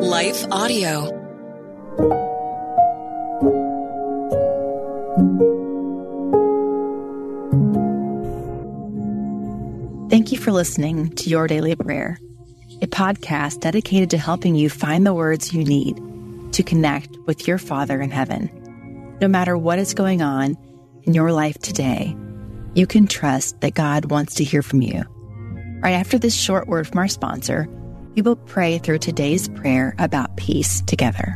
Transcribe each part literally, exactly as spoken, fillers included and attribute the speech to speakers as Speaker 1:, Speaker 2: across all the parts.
Speaker 1: Life Audio.
Speaker 2: Thank you for listening to Your Daily Prayer, a podcast dedicated to helping you find the words you need to connect with your Father in heaven. No matter what is going on in your life today, you can trust that God wants to hear from you. Right after this short word from our sponsor, we will pray through today's prayer about peace together.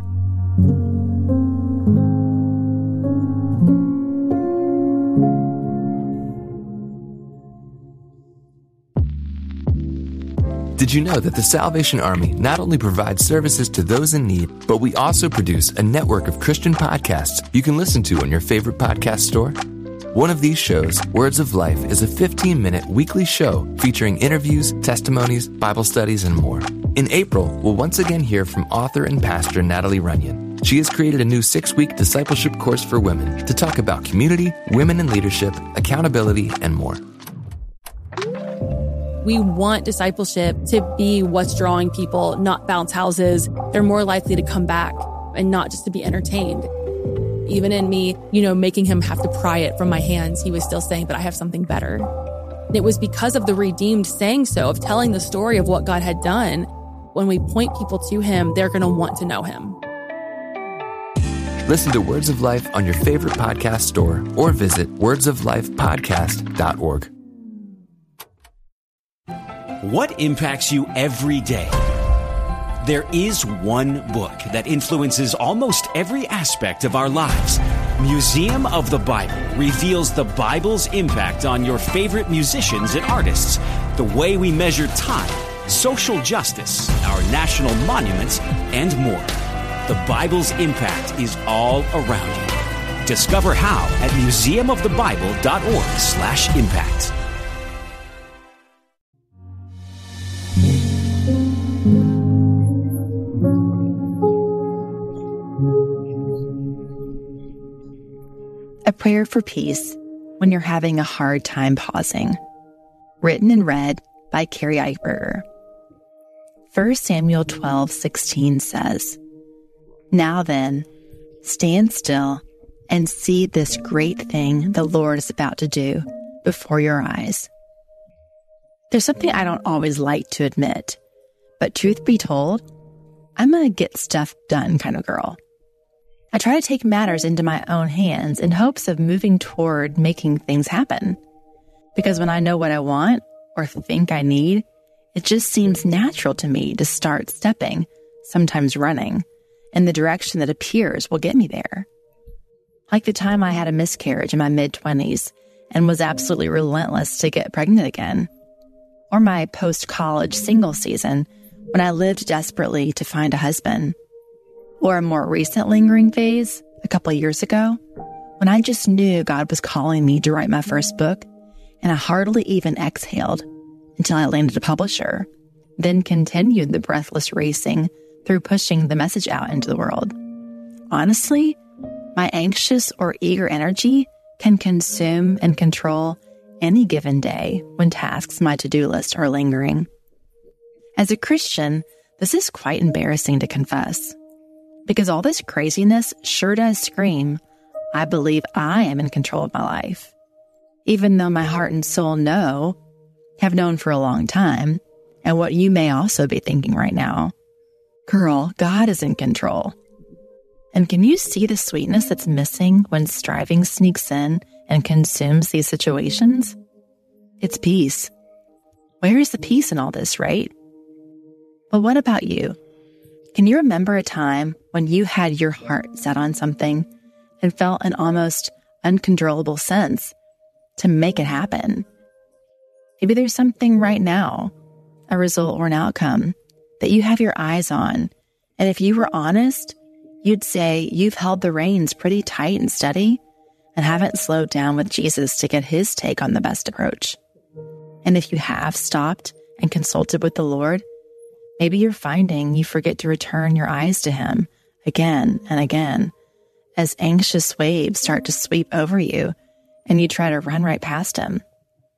Speaker 3: Did you know that the Salvation Army not only provides services to those in need, but we also produce a network of Christian podcasts you can listen to on your favorite podcast store? One of these shows, Words of Life, is a fifteen-minute weekly show featuring interviews, testimonies, Bible studies, and more. In April, we'll once again hear from author and pastor Natalie Runyon. She has created a new six-week discipleship course for women to talk about community, women in leadership, accountability, and more.
Speaker 4: We want discipleship to be what's drawing people, not bounce houses. They're more likely to come back and not just to be entertained. Even in me, you know, making him have to pry it from my hands, he was still saying, but I have something better. And it was because of the redeemed saying so, of telling the story of what God had done. When we point people to him, they're going to want to know him.
Speaker 3: Listen to Words of Life on your favorite podcast store or visit words of life podcast dot org.
Speaker 5: What impacts you every day? There is one book that influences almost every aspect of our lives. Museum of the Bible reveals the Bible's impact on your favorite musicians and artists, the way we measure time, social justice, our national monuments, and more. The Bible's impact is all around you. Discover how at museum of the bible dot org slash impact.
Speaker 2: A prayer for peace when you're having a hard time pausing. Written and read by Carrie Eichberger. First Samuel twelve sixteen says, "Now then, stand still and see this great thing the Lord is about to do before your eyes." There's something I don't always like to admit, but truth be told, I'm a get stuff done kind of girl. I try to take matters into my own hands in hopes of moving toward making things happen. Because when I know what I want or think I need, it just seems natural to me to start stepping, sometimes running, in the direction that appears will get me there. Like the time I had a miscarriage in my mid-twenties and was absolutely relentless to get pregnant again. Or my post-college single season when I lived desperately to find a husband. Or a more recent lingering phase, a couple of years ago, when I just knew God was calling me to write my first book, and I hardly even exhaled until I landed a publisher, then continued the breathless racing through pushing the message out into the world. Honestly, my anxious or eager energy can consume and control any given day when tasks on my to-do list are lingering. As a Christian, this is quite embarrassing to confess. Because all this craziness sure does scream, I believe I am in control of my life. Even though my heart and soul know, have known for a long time, and what you may also be thinking right now, girl, God is in control. And can you see the sweetness that's missing when striving sneaks in and consumes these situations? It's peace. Where is the peace in all this, right? But what about you? Can you remember a time when you had your heart set on something and felt an almost uncontrollable sense to make it happen? Maybe there's something right now, a result or an outcome, that you have your eyes on. And if you were honest, you'd say you've held the reins pretty tight and steady and haven't slowed down with Jesus to get his take on the best approach. And if you have stopped and consulted with the Lord, maybe you're finding you forget to return your eyes to him again and again as anxious waves start to sweep over you and you try to run right past him.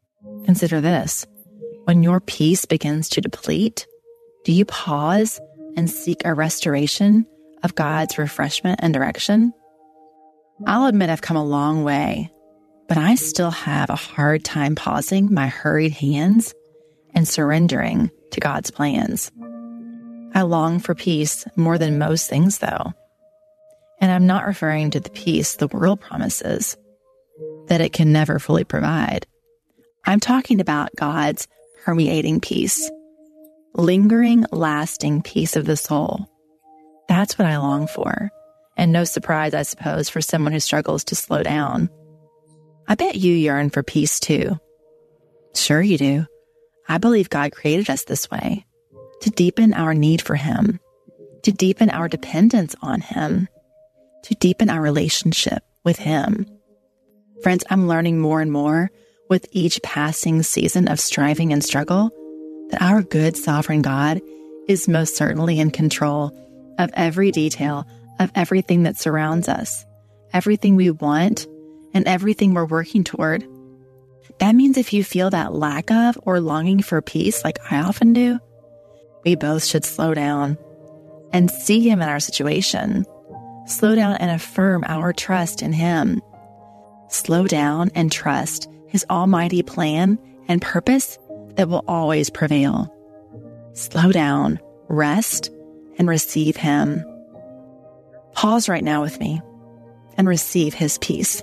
Speaker 2: Consider this. When your peace begins to deplete, do you pause and seek a restoration of God's refreshment and direction? I'll admit I've come a long way, but I still have a hard time pausing my hurried hands and surrendering to God's plans. I long for peace more than most things, though. And I'm not referring to the peace the world promises, that it can never fully provide. I'm talking about God's permeating peace, lingering, lasting peace of the soul. That's what I long for. And no surprise, I suppose, for someone who struggles to slow down. I bet you yearn for peace too. Sure you do. I believe God created us this way, to deepen our need for Him, to deepen our dependence on Him, to deepen our relationship with Him. Friends, I'm learning more and more with each passing season of striving and struggle that our good sovereign God is most certainly in control of every detail of everything that surrounds us, everything we want, and everything we're working toward. That means if you feel that lack of or longing for peace, like I often do, we both should slow down and see Him in our situation. Slow down and affirm our trust in Him. Slow down and trust His almighty plan and purpose that will always prevail. Slow down, rest, and receive Him. Pause right now with me and receive His peace.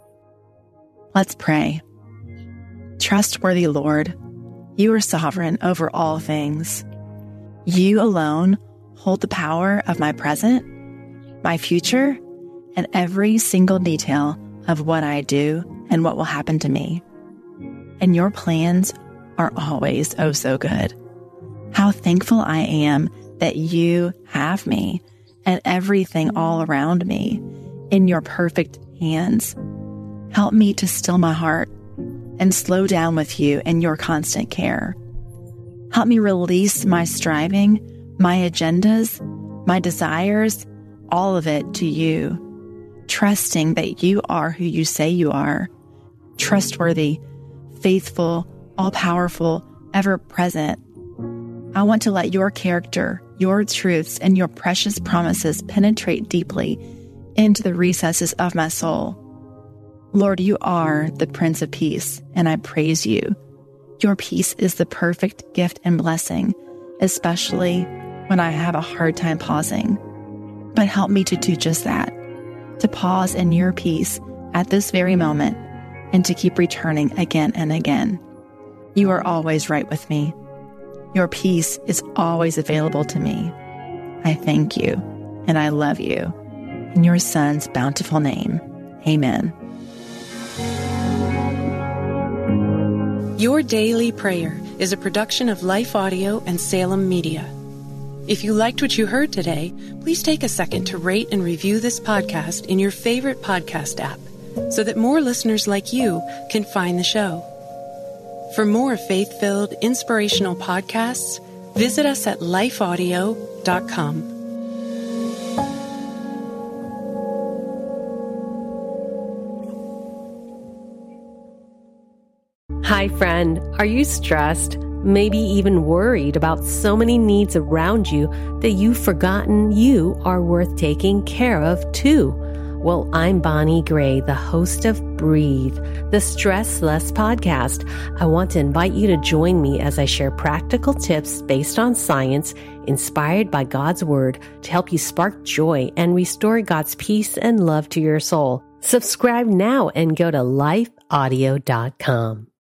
Speaker 2: Let's pray. Trustworthy Lord, You are sovereign over all things. You alone hold the power of my present, my future, and every single detail of what I do and what will happen to me. And Your plans are always oh so good. How thankful I am that You have me and everything all around me in Your perfect hands. Help me to still my heart and slow down with You in Your constant care. Help me release my striving, my agendas, my desires, all of it to You, trusting that You are who You say You are, trustworthy, faithful, all-powerful, ever-present. I want to let Your character, Your truths, and Your precious promises penetrate deeply into the recesses of my soul. Lord, You are the Prince of Peace, and I praise You. Your peace is the perfect gift and blessing, especially when I have a hard time pausing. But help me to do just that, to pause in Your peace at this very moment, and to keep returning again and again. You are always right with me. Your peace is always available to me. I thank You, and I love You. In Your Son's bountiful name, amen.
Speaker 1: Your Daily Prayer is a production of Life Audio and Salem Media. If you liked what you heard today, please take a second to rate and review this podcast in your favorite podcast app so that more listeners like you can find the show. For more faith-filled, inspirational podcasts, visit us at life audio dot com.
Speaker 6: Hi, friend. Are you stressed? Maybe even worried about so many needs around you that you've forgotten you are worth taking care of too? Well, I'm Bonnie Gray, the host of Breathe, the Stress Less podcast. I want to invite you to join me as I share practical tips based on science, inspired by God's Word, to help you spark joy and restore God's peace and love to your soul. Subscribe now and go to life audio dot com.